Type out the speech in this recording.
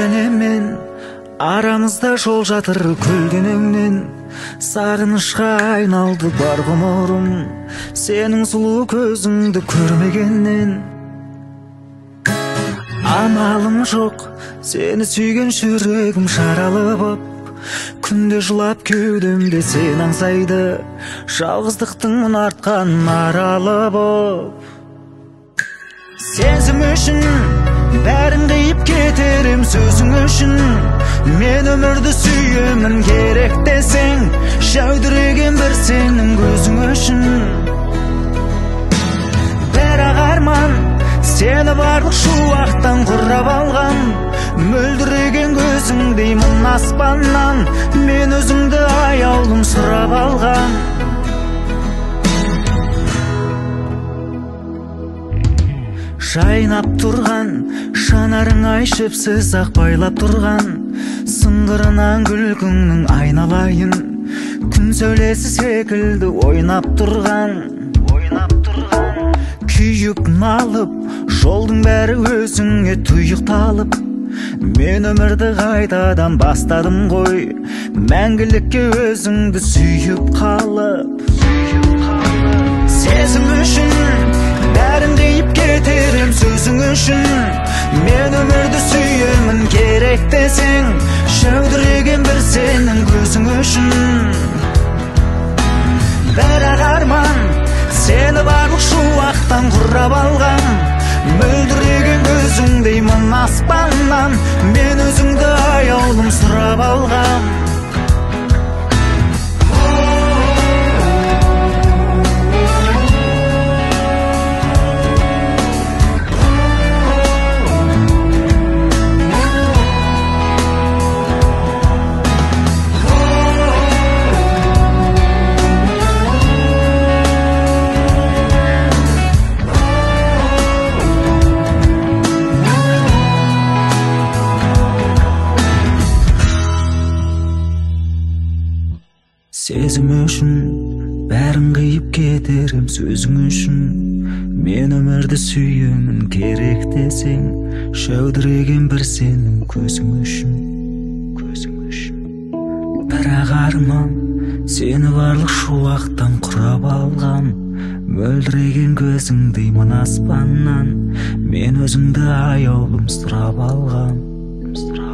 және мен арамызда жол жатыр көлденеңнен. Сағынышқа айналды бар ғұмырым сенің сұлу көзіңді көрмегеннен. Амалым жоқ сені сүйген жүрегім жаралы боп, күнде жылап кеудемде сен аңсайды жалғыздықтың мұнартқан аралы боп. Сенсім үшін бәрін қиып кетерім сөзің үшін. Мен өмірді сүйемін керек десең, жәудіреген бір сенің көзің үшін. Бірақ арман сені барлық шуақтан құрап алған, мөлдіреген көзің деймін аспаннан, мен өзіңді аяулым сұрап алған. Жайнап тұрған жанарың айшыпсыз ақ байлап тұрған, сыңғырынан күлкіңнің айналайын, күн сәулесі секілді ойнап тұрған. Күйіп налып жолдың бәрі өзіңе тұйықталып, мен өмірді қайтадан бастадым ғой, мәңгілікке өзіңді сүйіп қалып. Сезім үшін бәрін қиып кетерім сөзің үшін. Мен өмірді сүйемін керек десең, жәудіреген бір сенің көзің үшін. Бірақ арман сені барлық шуақтан құрап алған, мөлдіреген көзің деймін аспаннан, мен өзіңді аяулым сұрап алған. Сезім үшін бәрін қиып кетерім сөзің үшін. Мен өмірді сүйемін керек десең, жәудіреген бір сенің көзің үшін. Бірақ арман сені барлық шуақтан құрап алған, мөлдіреген көзің деймін аспаннан, мен өзіңді аяулым сұрап алған.